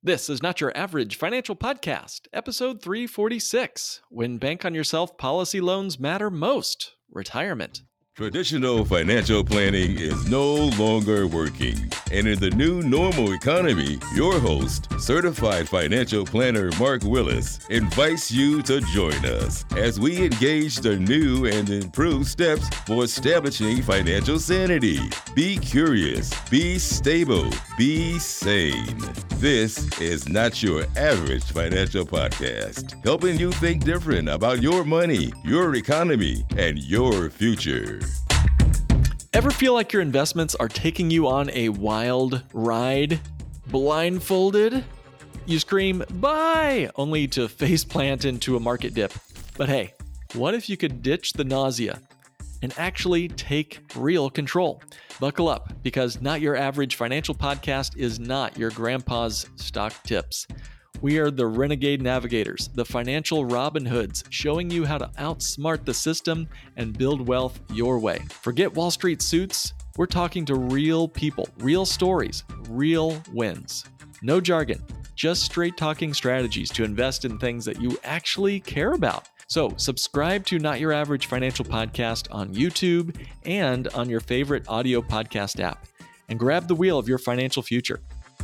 This is Not Your Average Financial Podcast, episode 346, When Bank on Yourself Policy Loans Matter Most, Retirement. Traditional financial planning is no longer working. And in the new normal economy, your host, certified financial planner Mark Willis, invites you to join us as we engage the new and improved steps for establishing financial sanity. Be curious, be stable, be sane. This is Not Your Average Financial Podcast, helping you think different about your money, your economy, and your future. Ever feel like your investments are taking you on a wild ride? Blindfolded? You scream, "Buy!" only to faceplant into a market dip. But hey, what if you could ditch the nausea and actually take real control? Buckle up, because Not Your Average Financial Podcast is not your grandpa's stock tips. We are the renegade navigators, the financial Robin Hoods, showing you how to outsmart the system and build wealth your way. Forget Wall Street suits. We're talking to real people, real stories, real wins. No jargon, just straight talking strategies to invest in things that you actually care about. So subscribe to Not Your Average Financial Podcast on YouTube and on your favorite audio podcast app, and grab the wheel of your financial future.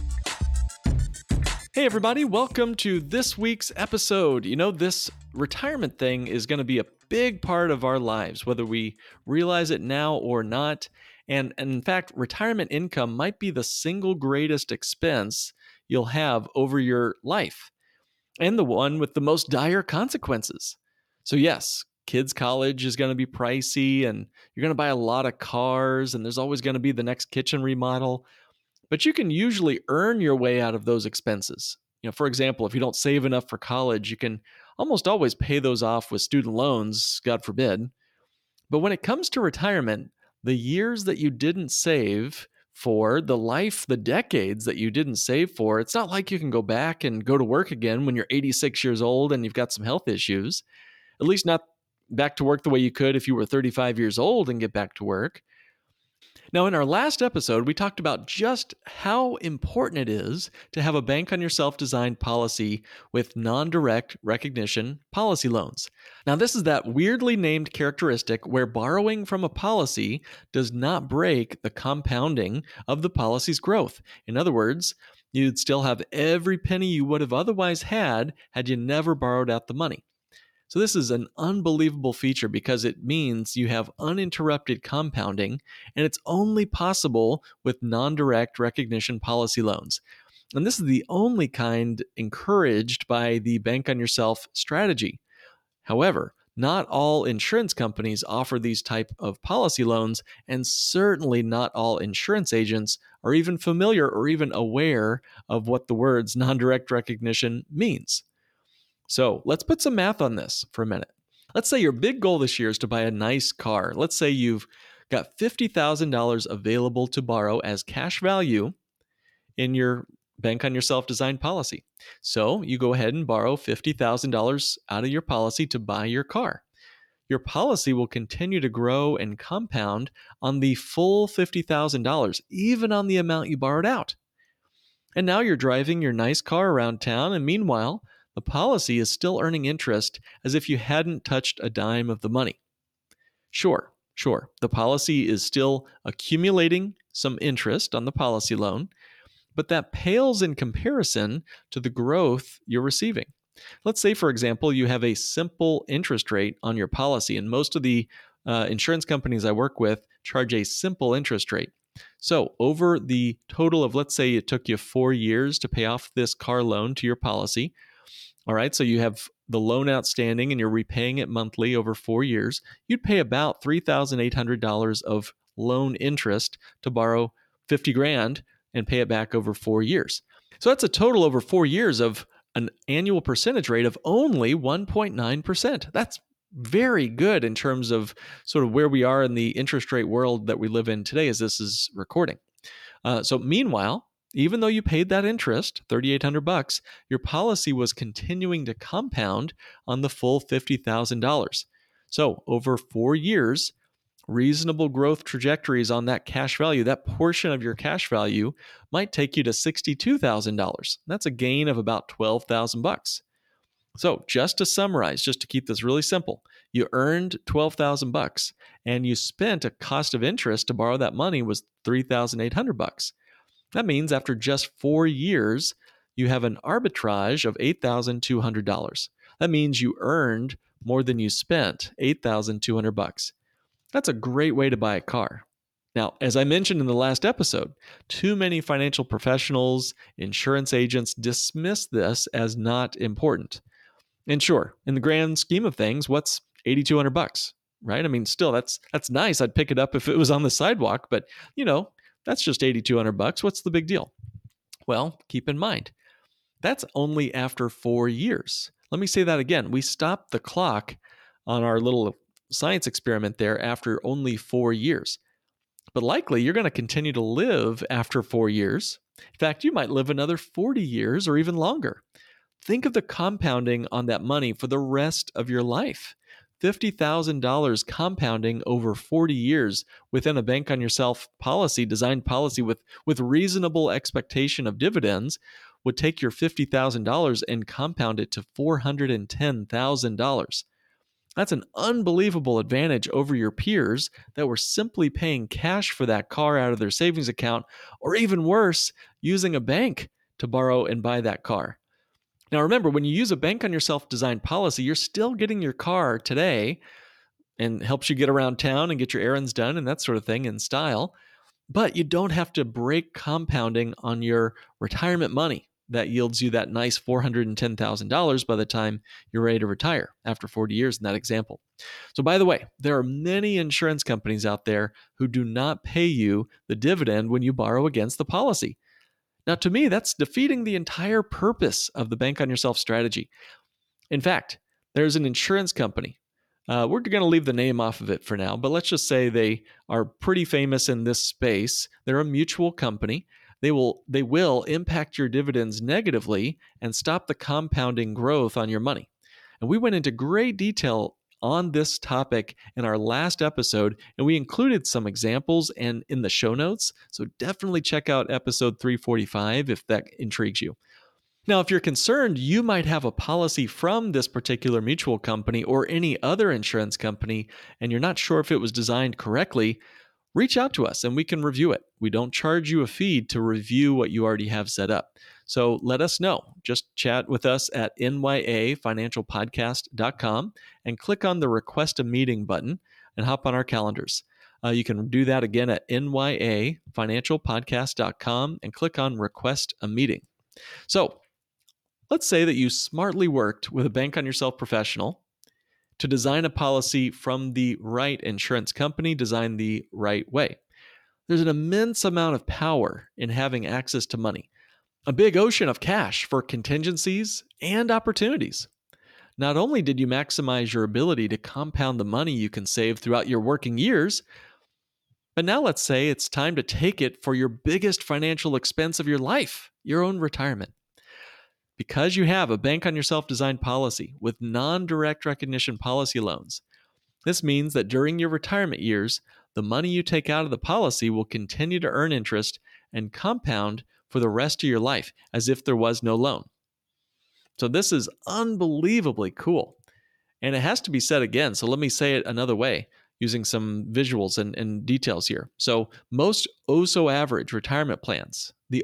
Hey everybody, welcome to this week's episode. You know, this retirement thing is going to be a big part of our lives, whether we realize it now or not. And in fact, retirement income might be the single greatest expense you'll have over your life, and the one with the most dire consequences. So yes, kids' college is going to be pricey, and you're going to buy a lot of cars, and there's always going to be the next kitchen remodel. But you can usually earn your way out of those expenses. You know, for example, if you don't save enough for college, you can almost always pay those off with student loans, God forbid. But when it comes to retirement, the years that you didn't save for, the decades that you didn't save for, it's not like you can go back and go to work again when you're 86 years old and you've got some health issues. At least not back to work the way you could if you were 35 years old and get back to work. Now, in our last episode, we talked about just how important it is to have a bank on yourself designed policy with non-direct recognition policy loans. Now, this is that weirdly named characteristic where borrowing from a policy does not break the compounding of the policy's growth. In other words, you'd still have every penny you would have otherwise had you never borrowed out the money. So this is an unbelievable feature because it means you have uninterrupted compounding, and it's only possible with non-direct recognition policy loans. And this is the only kind encouraged by the Bank on Yourself strategy. However, not all insurance companies offer these type of policy loans, and certainly not all insurance agents are even familiar or even aware of what the words non-direct recognition means. So let's put some math on this for a minute. Let's say your big goal this year is to buy a nice car. Let's say you've got $50,000 available to borrow as cash value in your Bank on Yourself designed policy. So you go ahead and borrow $50,000 out of your policy to buy your car. Your policy will continue to grow and compound on the full $50,000, even on the amount you borrowed out. And now you're driving your nice car around town, and meanwhile, the policy is still earning interest as if you hadn't touched a dime of the money. Sure, the policy is still accumulating some interest on the policy loan, but that pales in comparison to the growth you're receiving. Let's say, for example, you have a simple interest rate on your policy, and most of the insurance companies I work with charge a simple interest rate. So over the total of, let's say it took you 4 years to pay off this car loan to your policy. All right, so you have the loan outstanding and you're repaying it monthly over 4 years. You'd pay about $3,800 of loan interest to borrow $50,000 and pay it back over 4 years. So that's a total over 4 years of an annual percentage rate of only 1.9%. That's very good in terms of sort of where we are in the interest rate world that we live in today as this is recording. So meanwhile, even though you paid that interest, $3,800, your policy was continuing to compound on the full $50,000. So over 4 years, reasonable growth trajectories on that cash value, that portion of your cash value might take you to $62,000. That's a gain of about $12,000. So just to summarize, just to keep this really simple, you earned $12,000 and you spent a cost of interest to borrow that money was $3,800. That means after just 4 years, you have an arbitrage of $8,200. That means you earned more than you spent, $8,200. That's a great way to buy a car. Now, as I mentioned in the last episode, too many financial professionals, insurance agents dismiss this as not important. And sure, in the grand scheme of things, what's $8,200, right? I mean, still, that's nice. I'd pick it up if it was on the sidewalk, but that's just $8,200. What's the big deal? Well, keep in mind, that's only after 4 years. Let me say that again. We stopped the clock on our little science experiment there after only 4 years. But likely you're going to continue to live after 4 years. In fact, you might live another 40 years or even longer. Think of the compounding on that money for the rest of your life. $50,000 compounding over 40 years within a Bank on Yourself policy, designed policy with reasonable expectation of dividends, would take your $50,000 and compound it to $410,000. That's an unbelievable advantage over your peers that were simply paying cash for that car out of their savings account, or even worse, using a bank to borrow and buy that car. Now remember, when you use a Bank on Yourself designed policy, you're still getting your car today and helps you get around town and get your errands done and that sort of thing in style. But you don't have to break compounding on your retirement money that yields you that nice $410,000 by the time you're ready to retire after 40 years in that example. So by the way, there are many insurance companies out there who do not pay you the dividend when you borrow against the policy. Now, to me, that's defeating the entire purpose of the Bank on Yourself strategy. In fact, there's an insurance company. We're going to leave the name off of it for now, but let's just say they are pretty famous in this space. They're a mutual company. They will impact your dividends negatively and stop the compounding growth on your money. And we went into great detail on this topic in our last episode, and we included some examples and in the show notes. So definitely check out episode 345 if that intrigues you. Now, if you're concerned you might have a policy from this particular mutual company or any other insurance company, and you're not sure if it was designed correctly, reach out to us and we can review it. We don't charge you a fee to review what you already have set up. So let us know. Just chat with us at nyafinancialpodcast.com and click on the request a meeting button and hop on our calendars. You can do that again at nyafinancialpodcast.com and click on request a meeting. So let's say that you smartly worked with a Bank on Yourself professional to design a policy from the right insurance company, designed the right way. There's an immense amount of power in having access to money, a big ocean of cash for contingencies and opportunities. Not only did you maximize your ability to compound the money you can save throughout your working years, but now let's say it's time to take it for your biggest financial expense of your life, your own retirement. Because you have a Bank on Yourself designed policy with non-direct recognition policy loans, this means that during your retirement years, the money you take out of the policy will continue to earn interest and compound for the rest of your life as if there was no loan. So this is unbelievably cool. And it has to be said again, so let me say it another way using some visuals and details here. So most average retirement plans, like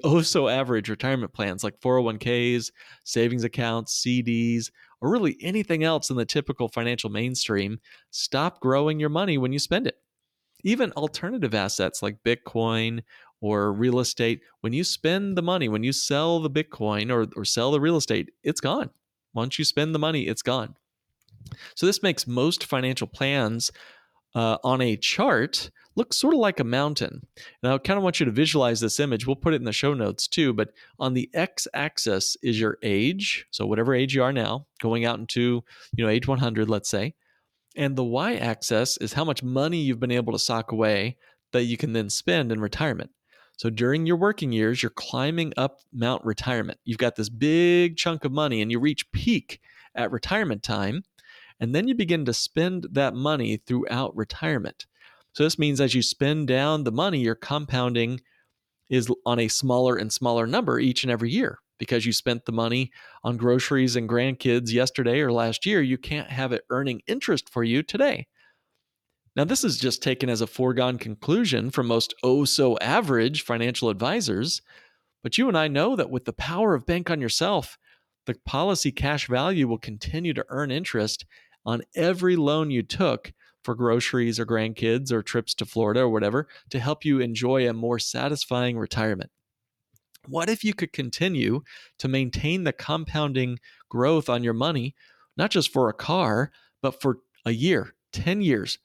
401ks, savings accounts, CDs, or really anything else in the typical financial mainstream, stop growing your money when you spend it. Even alternative assets like Bitcoin or real estate, when you spend the money, when you sell the Bitcoin or sell the real estate, it's gone. Once you spend the money, it's gone. So this makes most financial plans on a chart look sort of like a mountain. And I kind of want you to visualize this image. We'll put it in the show notes too, but on the x-axis is your age, so whatever age you are now, going out into age 100, let's say. And the y-axis is how much money you've been able to sock away that you can then spend in retirement. So during your working years, you're climbing up Mount Retirement. You've got this big chunk of money and you reach peak at retirement time, and then you begin to spend that money throughout retirement. So this means as you spend down the money, your compounding is on a smaller and smaller number each and every year. Because you spent the money on groceries and grandkids yesterday or last year, you can't have it earning interest for you today. Now, this is just taken as a foregone conclusion from most oh-so-average financial advisors, but you and I know that with the power of Bank on Yourself, the policy cash value will continue to earn interest on every loan you took for groceries or grandkids or trips to Florida or whatever to help you enjoy a more satisfying retirement. What if you could continue to maintain the compounding growth on your money, not just for a car, but for a year, 10 years,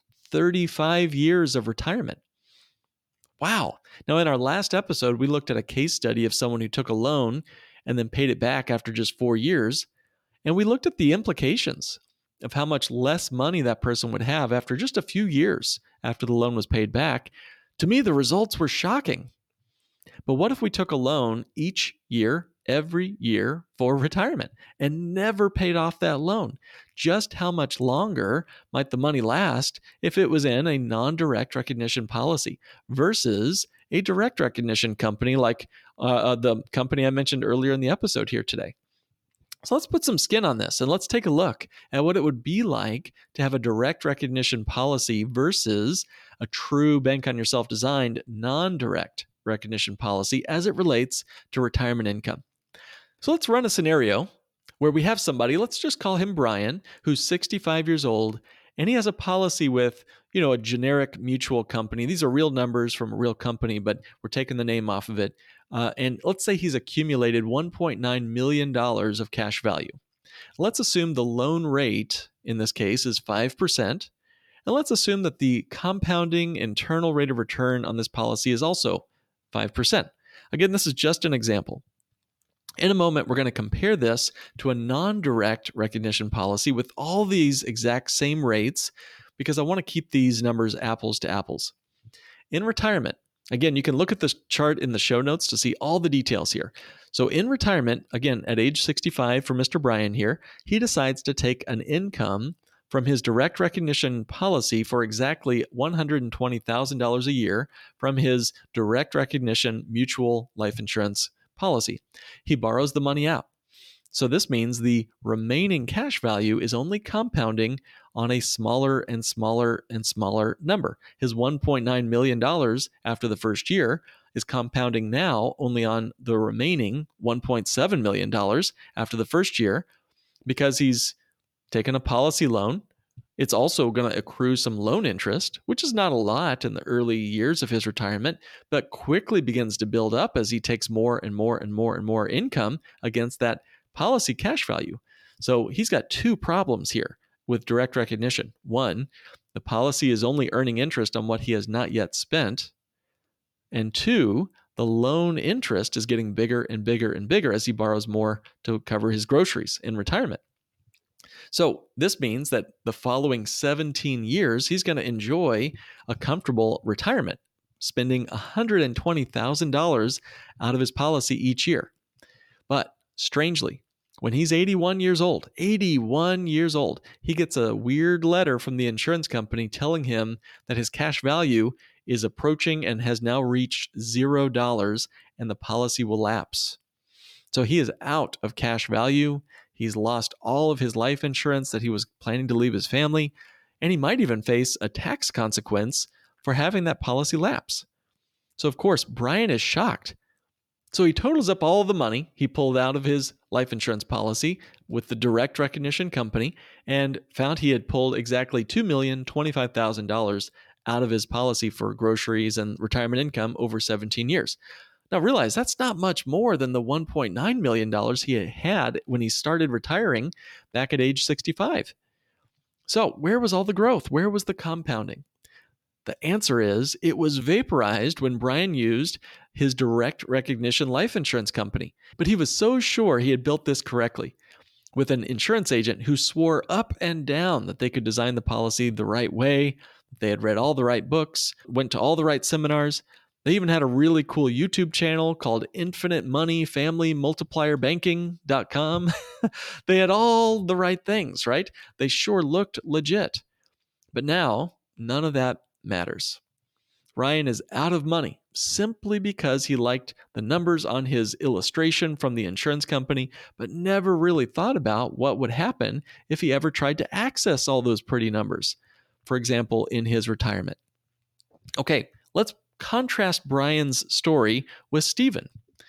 35 years of retirement? Wow. Now, in our last episode, we looked at a case study of someone who took a loan and then paid it back after just 4 years. And we looked at the implications of how much less money that person would have after just a few years after the loan was paid back. To me, the results were shocking. But what if we took a loan each year, every year for retirement and never paid off that loan? Just how much longer might the money last if it was in a non-direct recognition policy versus a direct recognition company like the company I mentioned earlier in the episode here today? So let's put some skin on this and let's take a look at what it would be like to have a direct recognition policy versus a true Bank on Yourself designed non-direct recognition policy as it relates to retirement income. So let's run a scenario where we have somebody, let's just call him Brian, who's 65 years old, and he has a policy with, a generic mutual company. These are real numbers from a real company, but we're taking the name off of it. And let's say he's accumulated $1.9 million of cash value. Let's assume the loan rate in this case is 5%. And let's assume that the compounding internal rate of return on this policy is also 5%. Again, this is just an example. In a moment, we're going to compare this to a non-direct recognition policy with all these exact same rates because I want to keep these numbers apples to apples. In retirement, again, you can look at this chart in the show notes to see all the details here. So in retirement, again, at age 65 for Mr. Brian here, he decides to take an income from his direct recognition policy for exactly $120,000 a year from his direct recognition mutual life insurance policy. He borrows the money out. So this means the remaining cash value is only compounding on a smaller and smaller and smaller number. His $1.9 million after the first year is compounding now only on the remaining $1.7 million after the first year because he's taken a policy loan. It's also going to accrue some loan interest, which is not a lot in the early years of his retirement, but quickly begins to build up as he takes more and more and more and more income against that policy cash value. So he's got two problems here with direct recognition. One, the policy is only earning interest on what he has not yet spent. And two, the loan interest is getting bigger and bigger and bigger as he borrows more to cover his groceries in retirement. So this means that the following 17 years, he's going to enjoy a comfortable retirement, spending $120,000 out of his policy each year. But strangely, when he's 81 years old, he gets a weird letter from the insurance company telling him that his cash value is approaching and has now reached $0 and the policy will lapse. So he is out of cash value. He's lost all of his life insurance that he was planning to leave his family, and he might even face a tax consequence for having that policy lapse. So, of course, Brian is shocked. So he totals up all the money he pulled out of his life insurance policy with the direct recognition company and found he had pulled exactly $2,025,000 out of his policy for groceries and retirement income over 17 years. Now realize that's not much more than the $1.9 million he had when he started retiring back at age 65. So where was all the growth? Where was the compounding? The answer is it was vaporized when Brian used his direct recognition life insurance company. But he was so sure he had built this correctly with an insurance agent who swore up and down that they could design the policy the right way. They had read all the right books, went to all the right seminars. They even had a really cool YouTube channel called Infinite Money Family Multiplier Banking.com. They had all the right things, right? They sure looked legit. But now, none of that matters. Brian is out of money simply because he liked the numbers on his illustration from the insurance company, but never really thought about what would happen if he ever tried to access all those pretty numbers, for example, in his retirement. Okay, let's contrast Brian's story with Stephen.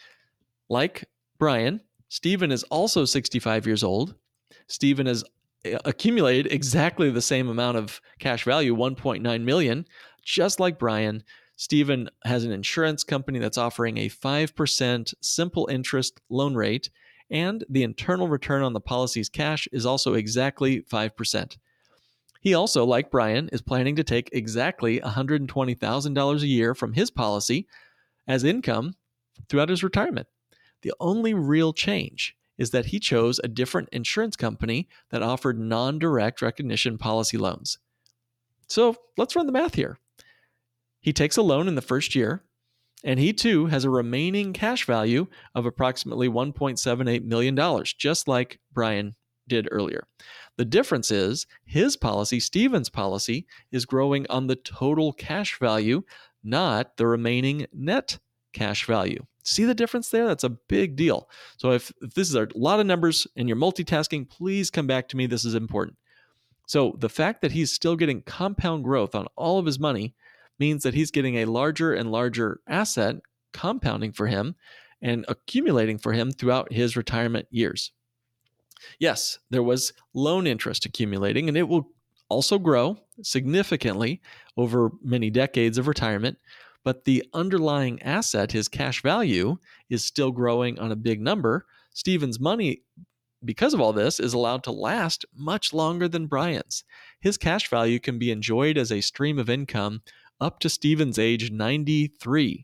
Like Brian, Stephen is also 65 years old. Stephen has accumulated exactly the same amount of cash value, $1.9 million. Just like Brian, Stephen has an insurance company that's offering a 5% simple interest loan rate, and the internal return on the policy's cash is also exactly 5%. He also, like Brian, is planning to take exactly $120,000 a year from his policy as income throughout his retirement. The only real change is that he chose a different insurance company that offered non-direct recognition policy loans. So let's run the math here. He takes a loan in the first year, and he too has a remaining cash value of approximately $1.78 million, just like Brian did earlier. The difference is his policy, Stephen's policy, is growing on the total cash value, not the remaining net cash value. See the difference there? That's a big deal. So if this is a lot of numbers and you're multitasking, please come back to me. This is important. So the fact that he's still getting compound growth on all of his money means that he's getting a larger and larger asset compounding for him and accumulating for him throughout his retirement years. Yes, there was loan interest accumulating, and it will also grow significantly over many decades of retirement, but the underlying asset, his cash value, is still growing on a big number. Stephen's money, because of all this, is allowed to last much longer than Brian's. His cash value can be enjoyed as a stream of income up to Stephen's age 93.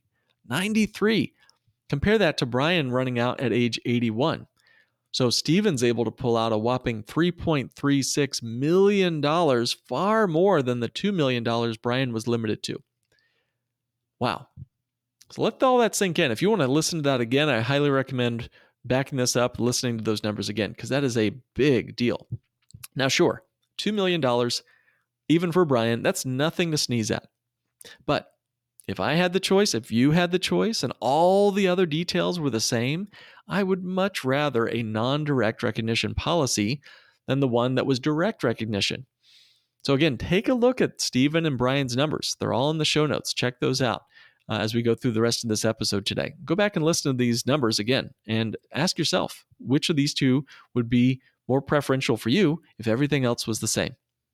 93. Compare that to Brian running out at age 81. So Stephen's able to pull out a whopping $3.36 million, far more than the $2 million Brian was limited to. Wow. So let all that sink in. If you want to listen to that again, I highly recommend backing this up, listening to those numbers again, because that is a big deal. Now, sure, $2 million, even for Brian, that's nothing to sneeze at. But if I had the choice, if you had the choice, and all the other details were the same, I would much rather a non-direct recognition policy than the one that was direct recognition. So again, take a look at Stephen and Brian's numbers. They're all in the show notes. Check those out as we go through the rest of this episode today. Go back and listen to these numbers again and ask yourself, which of these two would be more preferential for you if everything else was the same?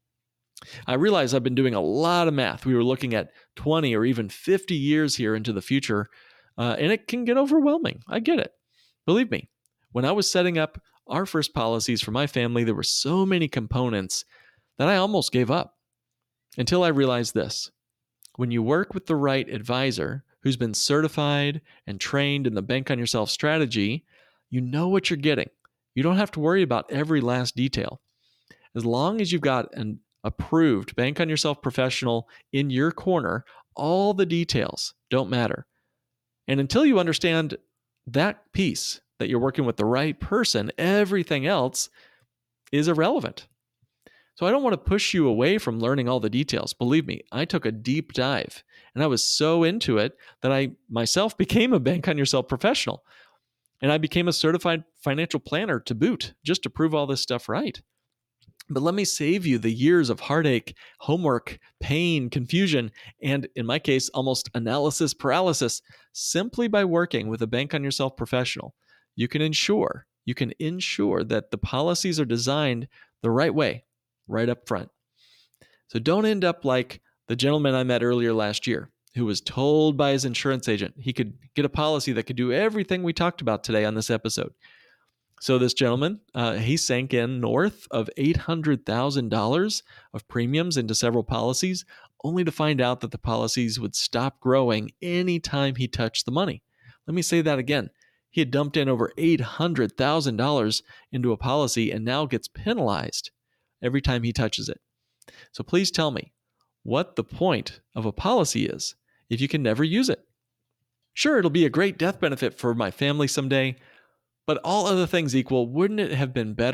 I realize I've been doing a lot of math. We were looking at 20 or even 50 years here into the future, and it can get overwhelming. I get it. Believe me, when I was setting up our first policies for my family, there were so many components that I almost gave up until I realized this. When you work with the right advisor who's been certified and trained in the Bank on Yourself strategy, you know what you're getting. You don't have to worry about every last detail. As long as you've got an approved Bank on Yourself professional in your corner, all the details don't matter. And until you understand that piece, that you're working with the right person, everything else is irrelevant. So I don't want to push you away from learning all the details. Believe me, I took a deep dive and I was so into it that I myself became a Bank on Yourself professional. And I became a certified financial planner to boot, just to prove all this stuff right. But let me save you the years of heartache, homework, pain, confusion, and in my case, almost analysis paralysis. Simply by working with a Bank on Yourself professional, you can ensure that the policies are designed the right way, right up front. So don't end up like the gentleman I met earlier last year, who was told by his insurance agent he could get a policy that could do everything we talked about today on this episode. So this gentleman, he sank in north of $800,000 of premiums into several policies, only to find out that the policies would stop growing anytime he touched the money. Let me say that again. He had dumped in over $800,000 into a policy and now gets penalized every time he touches it. So please tell me what the point of a policy is if you can never use it. Sure, it'll be a great death benefit for my family someday, but all other things equal, wouldn't it have been better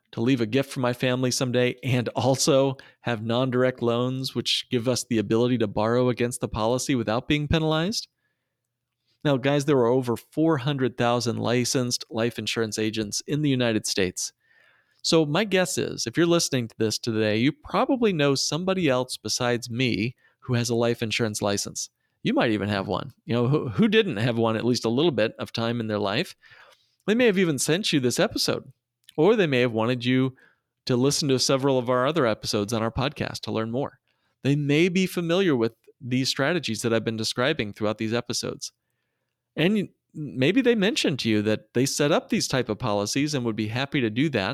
to leave a gift for my family someday, and also have non-direct loans, which give us the ability to borrow against the policy without being penalized? Now, guys, there are over 400,000 licensed life insurance agents in the United States. So my guess is, if you're listening to this today, you probably know somebody else besides me who has a life insurance license. You might even have one. Who didn't have one at least a little bit of time in their life? They may have even sent you this episode, or they may have wanted you to listen to several of our other episodes on our podcast to learn more. They may be familiar with these strategies that I've been describing throughout these episodes. And maybe they mentioned to you that they set up these type of policies and would be happy to do that.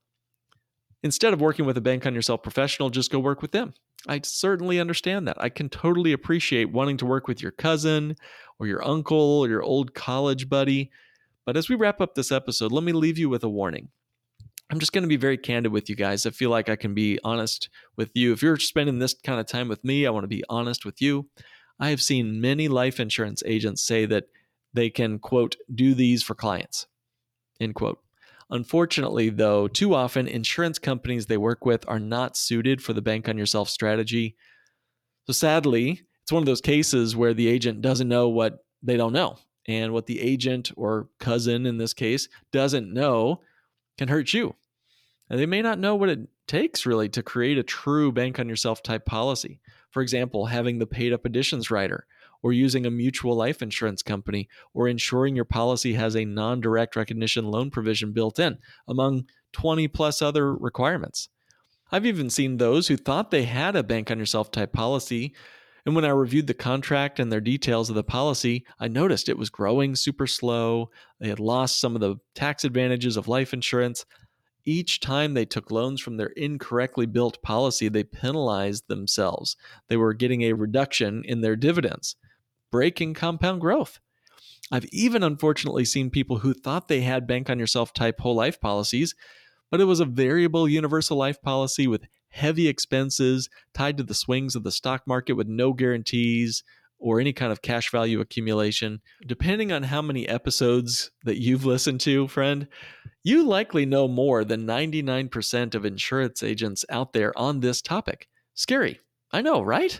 Instead of working with a Bank on Yourself professional, just go work with them. I certainly understand that. I can totally appreciate wanting to work with your cousin or your uncle or your old college buddy. But as we wrap up this episode, let me leave you with a warning. I'm just going to be very candid with you guys. I feel like I can be honest with you. If you're spending this kind of time with me, I want to be honest with you. I have seen many life insurance agents say that they can, quote, do these for clients, end quote. Unfortunately, though, too often insurance companies they work with are not suited for the Bank on Yourself strategy. So sadly, it's one of those cases where the agent doesn't know what they don't know. And what the agent or cousin in this case doesn't know can hurt you. And they may not know what it takes really to create a true Bank on Yourself type policy. For example, having the paid up additions rider, or using a mutual life insurance company, or ensuring your policy has a non-direct recognition loan provision built in, among 20 plus other requirements. I've even seen those who thought they had a Bank on Yourself type policy, and when I reviewed the contract and their details of the policy, I noticed it was growing super slow. They had lost some of the tax advantages of life insurance. Each time they took loans from their incorrectly built policy, they penalized themselves. They were getting a reduction in their dividends, breaking compound growth. I've even unfortunately seen people who thought they had Bank on Yourself type whole life policies, but it was a variable universal life policy with heavy expenses tied to the swings of the stock market with no guarantees or any kind of cash value accumulation. Depending on how many episodes that you've listened to, friend, you likely know more than 99% of insurance agents out there on this topic. Scary. I know, right?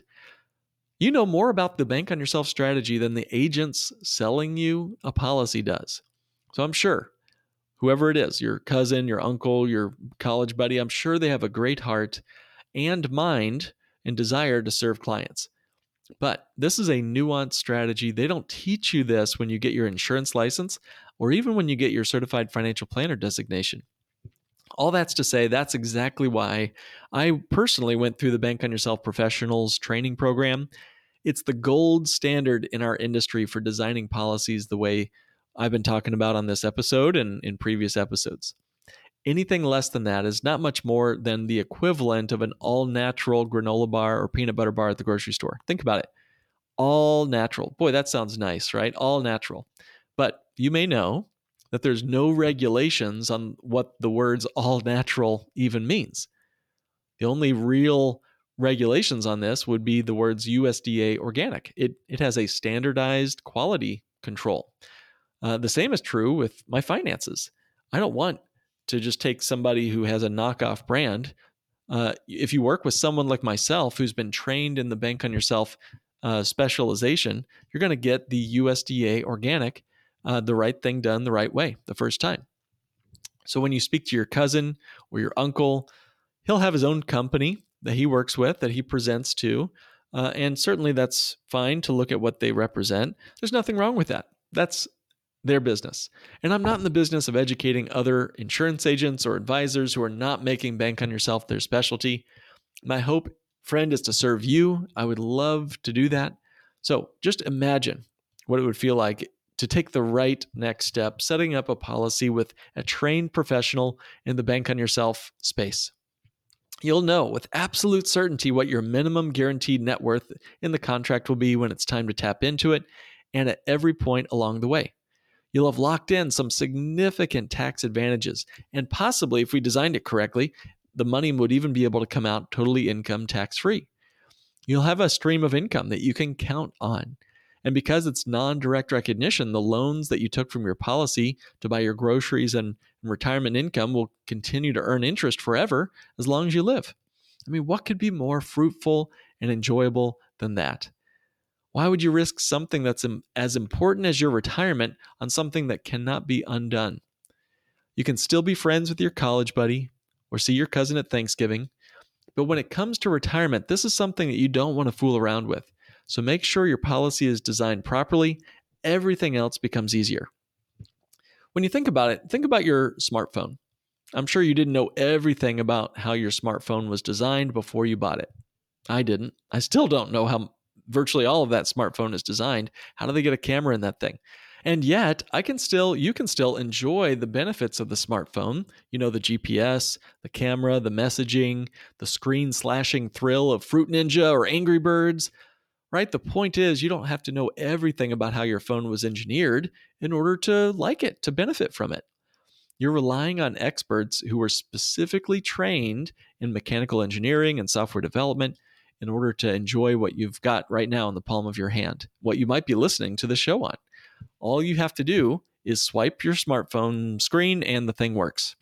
You know more about the Bank on Yourself strategy than the agents selling you a policy does. So I'm sure whoever it is, your cousin, your uncle, your college buddy, I'm sure they have a great heart and mind and desire to serve clients. But this is a nuanced strategy. They don't teach you this when you get your insurance license or even when you get your certified financial planner designation. All that's to say, that's exactly why I personally went through the Bank on Yourself Professionals training program. It's the gold standard in our industry for designing policies the way I've been talking about on this episode and in previous episodes. Anything less than that is not much more than the equivalent of an all-natural granola bar or peanut butter bar at the grocery store. Think about it. All natural. Boy, that sounds nice, right? All natural. But you may know that there's no regulations on what the words all natural even means. The only real regulations on this would be the words USDA organic. It has a standardized quality control. The same is true with my finances. I don't want to just take somebody who has a knockoff brand. If you work with someone like myself who's been trained in the Bank on Yourself specialization, you're going to get the USDA organic, the right thing done the right way the first time. So when you speak to your cousin or your uncle, he'll have his own company that he works with, that he presents to, and certainly that's fine to look at what they represent. There's nothing wrong with that. That's their business. And I'm not in the business of educating other insurance agents or advisors who are not making Bank on Yourself their specialty. My hope, friend, is to serve you. I would love to do that. So just imagine what it would feel like to take the right next step, setting up a policy with a trained professional in the Bank on Yourself space. You'll know with absolute certainty what your minimum guaranteed net worth in the contract will be when it's time to tap into it, and at every point along the way. You'll have locked in some significant tax advantages, and possibly, if we designed it correctly, the money would even be able to come out totally income tax-free. You'll have a stream of income that you can count on. And because it's non-direct recognition, the loans that you took from your policy to buy your groceries and retirement income will continue to earn interest forever as long as you live. I mean, what could be more fruitful and enjoyable than that? Why would you risk something that's as important as your retirement on something that cannot be undone? You can still be friends with your college buddy or see your cousin at Thanksgiving, but when it comes to retirement, this is something that you don't want to fool around with. So make sure your policy is designed properly. Everything else becomes easier. When you think about it, think about your smartphone. I'm sure you didn't know everything about how your smartphone was designed before you bought it. I didn't. I still don't know how virtually all of that smartphone is designed. How do they get a camera in that thing? And yet, you can still enjoy the benefits of the smartphone. You know, the GPS, the camera, the messaging, the screen slashing thrill of Fruit Ninja or Angry Birds, right? The point is, you don't have to know everything about how your phone was engineered in order to like it, to benefit from it. You're relying on experts who are specifically trained in mechanical engineering and software development in order to enjoy what you've got right now in the palm of your hand, what you might be listening to the show on. All you have to do is swipe your smartphone screen and the thing works.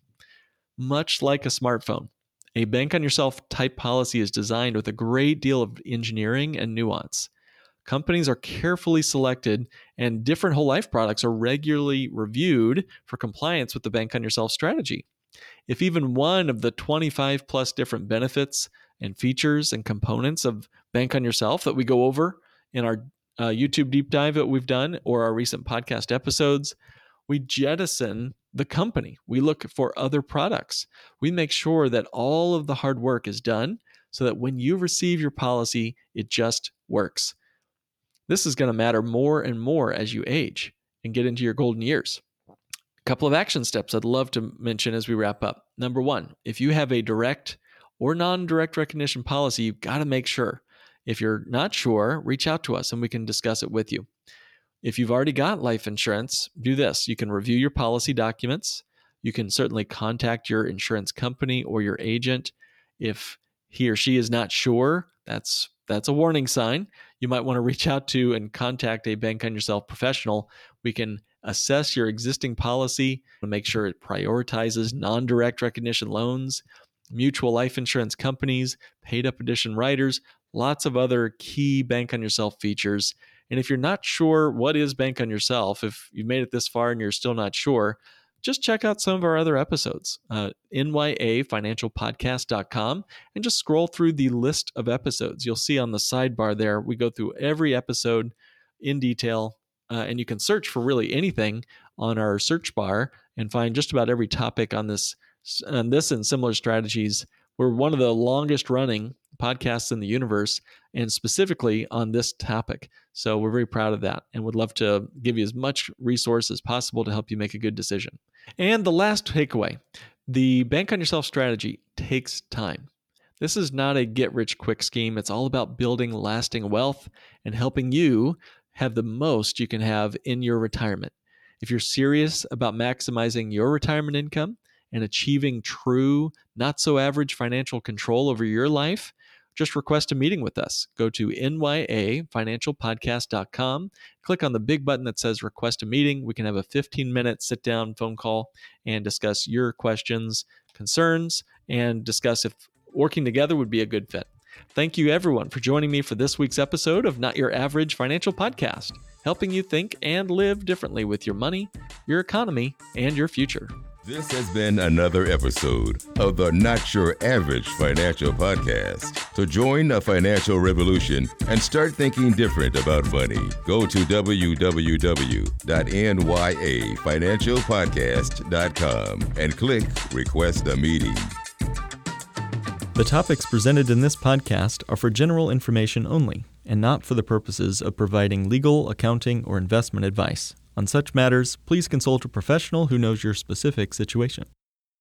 Much like a smartphone, a Bank on Yourself type policy is designed with a great deal of engineering and nuance. Companies are carefully selected, and different whole life products are regularly reviewed for compliance with the Bank on Yourself strategy. If even one of the 25 plus different benefits and features and components of Bank on Yourself that we go over in our YouTube deep dive that we've done or our recent podcast episodes, we jettison the company. We look for other products. We make sure that all of the hard work is done so that when you receive your policy, it just works. This is going to matter more and more as you age and get into your golden years. A couple of action steps I'd love to mention as we wrap up. Number one, if you have a direct or non-direct recognition policy, you've got to make sure. If you're not sure, reach out to us and we can discuss it with you. If you've already got life insurance, do this. You can review your policy documents. You can certainly contact your insurance company or your agent. If he or she is not sure, that's a warning sign. You might want to reach out to and contact a Bank on Yourself professional. We can assess your existing policy to make sure it prioritizes non-direct recognition loans, mutual life insurance companies, paid up edition riders, lots of other key Bank on Yourself features. And if you're not sure what is Bank on Yourself, if you've made it this far and you're still not sure, just check out some of our other episodes, nyafinancialpodcast.com, and just scroll through the list of episodes. You'll see on the sidebar there, we go through every episode in detail, and you can search for really anything on our search bar and find just about every topic on this and similar strategies. We're one of the longest running podcasts in the universe, and specifically on this topic. So we're very proud of that and would love to give you as much resource as possible to help you make a good decision. And the last takeaway, the Bank on Yourself strategy takes time. This is not a get-rich-quick scheme. It's all about building lasting wealth and helping you have the most you can have in your retirement. If you're serious about maximizing your retirement income and achieving true, not-so-average financial control over your life, just request a meeting with us. Go to nyafinancialpodcast.com, click on the big button that says request a meeting. We can have a 15-minute sit-down phone call and discuss your questions, concerns, and discuss if working together would be a good fit. Thank you, everyone, for joining me for this week's episode of Not Your Average Financial Podcast, helping you think and live differently with your money, your economy, and your future. This has been another episode of the Not Your Average Financial Podcast. To join a financial revolution and start thinking different about money, go to www.nyafinancialpodcast.com and click Request a Meeting. The topics presented in this podcast are for general information only and not for the purposes of providing legal, accounting, or investment advice. On such matters, please consult a professional who knows your specific situation.